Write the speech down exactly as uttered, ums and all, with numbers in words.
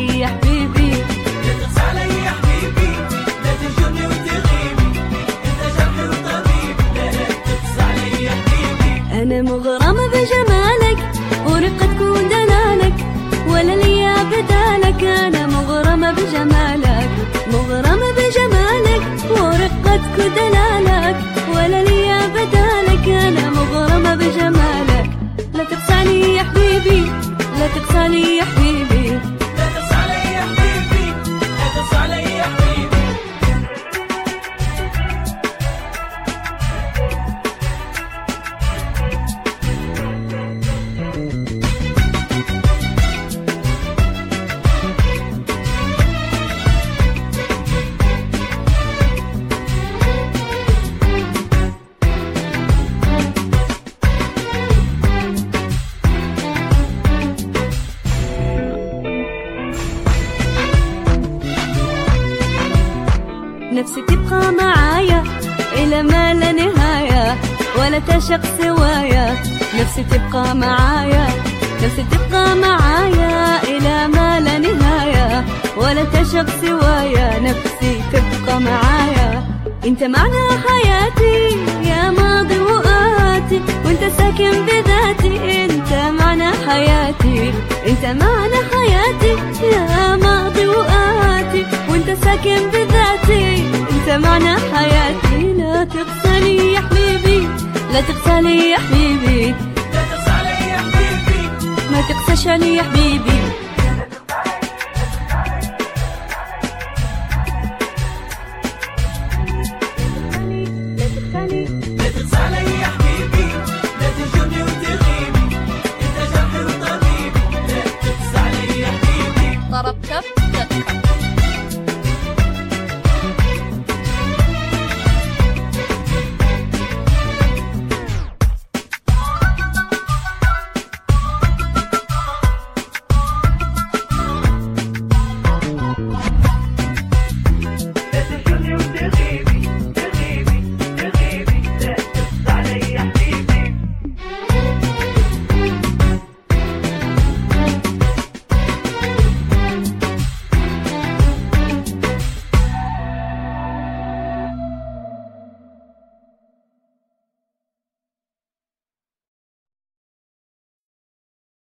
علي يا حبيبي، لا تقسى علي يا حبيبي، لا تهجرني وتغيبي، انت جرحي وطبيبي، لا لا تقسى علي يا حبيبي. انا مغرمة بجمالك ورقتك ودلالك، ولا ليا بدالك. انا مغرمة بجمالك، مغرمة بجمالك ورقتك ودلالك، ولا ليا بدالك. انا مغرمة بجمالك، لا تقسى علي يا حبيبي، لا تقسى علي يا حبيبي، لا تقسى علي يا حبيبي، لا تقسى علي يا حبيبي. نفسي تبقى معايا إلى ما لا نهاية، ولا تشق سوايا. نفسي تبقى معايا، نفسي تبقى معايا إلى ما لا نهاية، ولا تشق سوايا. نفسي تبقى معايا، انت معنى حياتي يا ماضي وآتي، وانت ساكن بذاتي. انت معنى حياتي، انت معنى حياتي يا ماضي وآتي، وانت ساكن بذاتي. انت معنى حياتي، لا تقسى يا حبيبي، لا تقسى يا حبيبي، لا تقسى علي يا حبيبي، ما تقساش علي يا حبيبي.